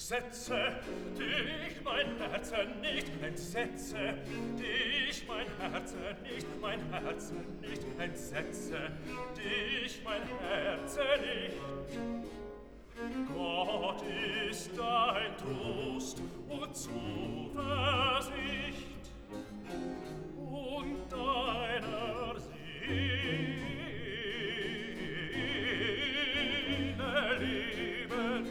Entsetze dich, mein Herze nicht, entsetze dich, mein Herze nicht, mein Herze nicht, entsetze dich, mein Herze nicht. Gott ist dein Trost und Zuversicht und deiner Seele Leben.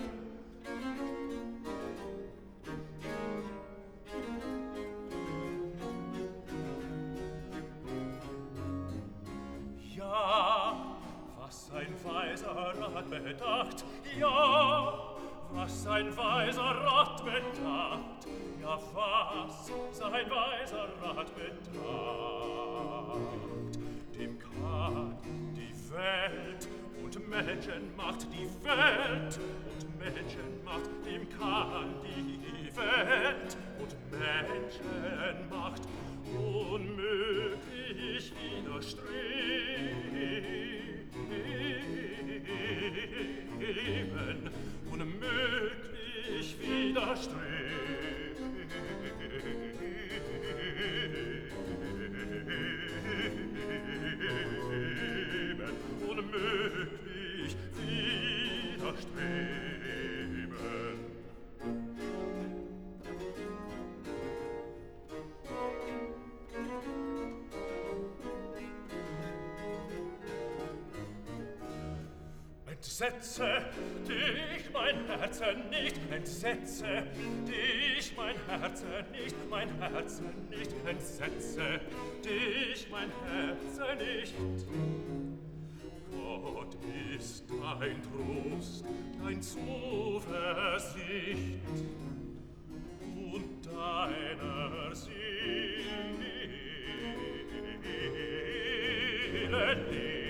Ja, was ein weiser Rat bedacht, ja, was ein weiser Rat bedacht, ja, was sein weiser Rat bedacht, dem kann die Welt und Menschenmacht, die Welt und Menschenmacht, dem kann die Welt und Menschenmacht unmöglich widerstreben, unmöglich widerstreben, unmöglich widerstreben. Entsetze dich, mein Herze nicht, entsetze dich, mein Herze nicht, mein Herze nicht, entsetze dich, mein Herze nicht. Gott ist dein Trost, dein Zuversicht und deiner Seele Leben.